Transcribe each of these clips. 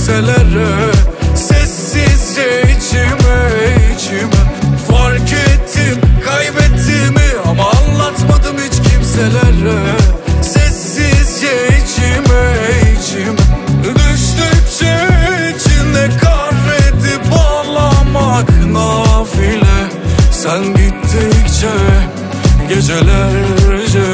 kimselere. Sessizce içime fark ettim kaybettiğimi, ama anlatmadım hiç kimselere. Sessizce içime düştükçe içinde kahredip ağlamak nafile. Sen gittikçe gecelerce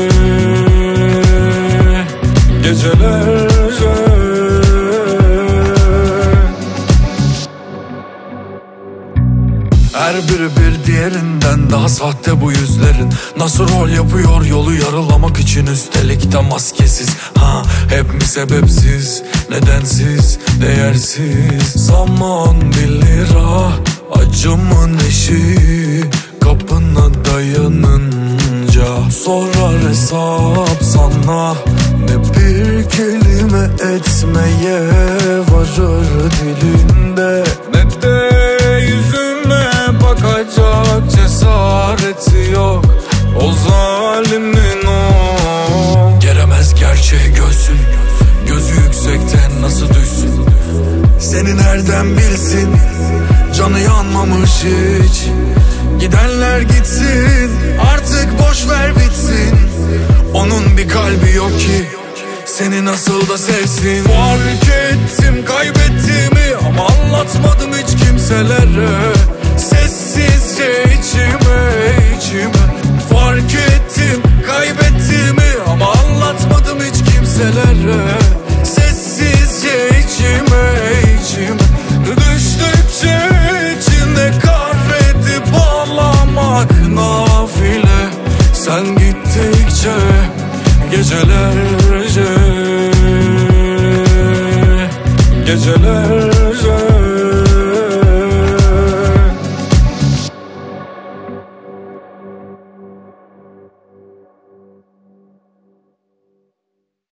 her biri bir diğerinden daha sahte bu yüzlerin. Nasıl rol yapıyor yolu yarılamak için, üstelik de maskesiz. Hep mi sebepsiz, nedensiz, değersiz. Zaman 1 lira, acımın eşiği kapına dayanınca sorar hesap sana. Ne bir kelime etmeye varır dilinde, ne de yüzüme bakacak cesareti yok o zalimin. O geremez gerçeği göğsün, gözü yüksekten nasıl düşsün? Seni nereden bilsin, canı yanmamış hiç. Gidenler gitsin, artık boş ver bitsin. Onun bir kalbi yok ki seni nasıl da sevsin. Fark ettim kaybettiğimi, ama anlatmadım hiç kimselere. Sessizce içime fark ettim kaybettiğimi, ama anlatmadım hiç kimselere. Sessizce içime düştükçe içinde kahredip ağlamak nafile. Sen gittikçe gecelerce